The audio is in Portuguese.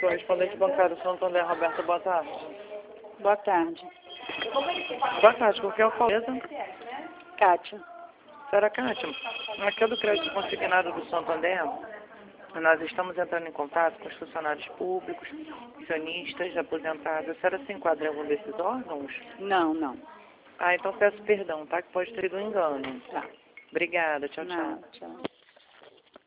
Correspondente bancário Santander, Roberta, boa tarde. Boa tarde. Boa tarde, qual que é o qual? Kátia. Senhora Kátia, aqui é do crédito consignado do Santander. Nós estamos entrando em contato com os funcionários públicos, pensionistas, aposentados. A senhora se enquadra em algum desses órgãos? Não, não. Ah, então peço perdão, tá? Que pode ter sido um engano. Tá. Obrigada, tchau, tchau. Não, tchau.